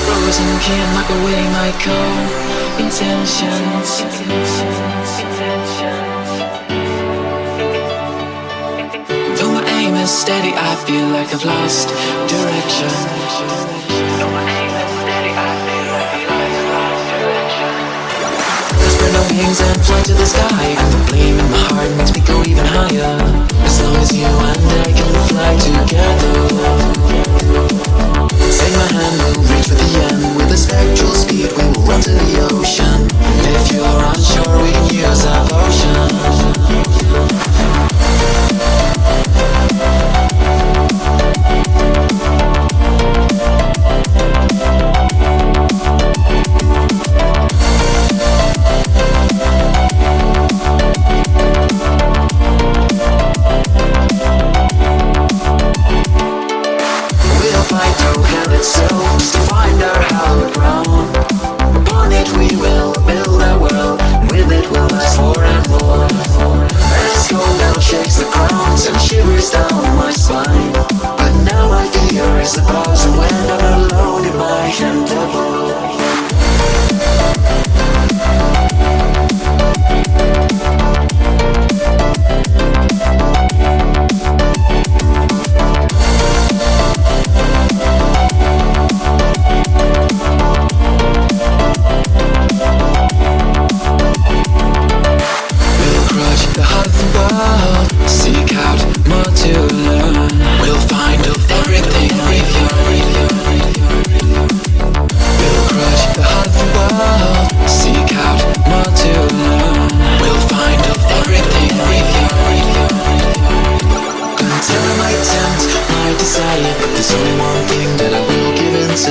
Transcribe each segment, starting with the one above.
Frozen can't lock away my cold intentions. Though my aim is steady, I feel like I've lost direction. Though my aim is steady, I feel like I've lost direction. I spread my wings and fly to the sky, and the flame in my heart makes me go even higher. As long as you and I can fly together. Take my hand, we'll reach for the end. With a spectral speed, we will run to the ocean. And if you're unsure, we can use our potion. There's only one thing that I will give into,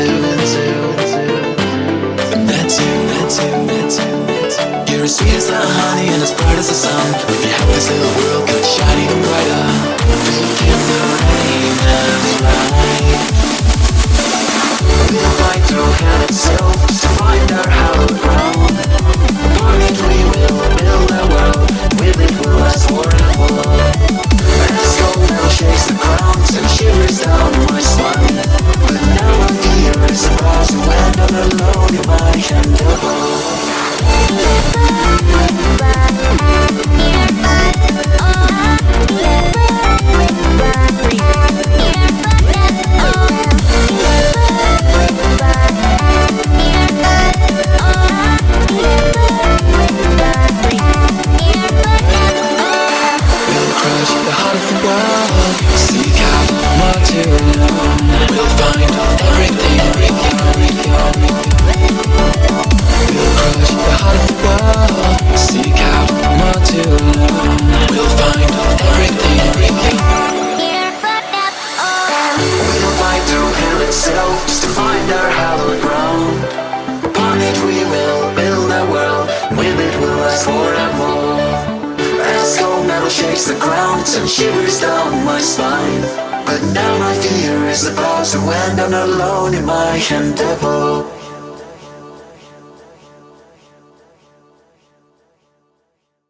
and that's you. You're as sweet as the honey and as bright as the sun. With you help this little world could shine even brighter. Look in the rain and fly. We'll fight through hell itself to find our hallowed ground. Upon it we will build a world. With it we'll last forever. As gold metal shakes the ground and shivers down my spine. But now my fear is about to end. I'm alone in my endeavor. Just to find our hallowed ground. Upon it we will build a world. With it we'll last forever. As gold metal shakes the ground and shivers down my spine. But now my fear is about to end. I'm not alone in my endeavor.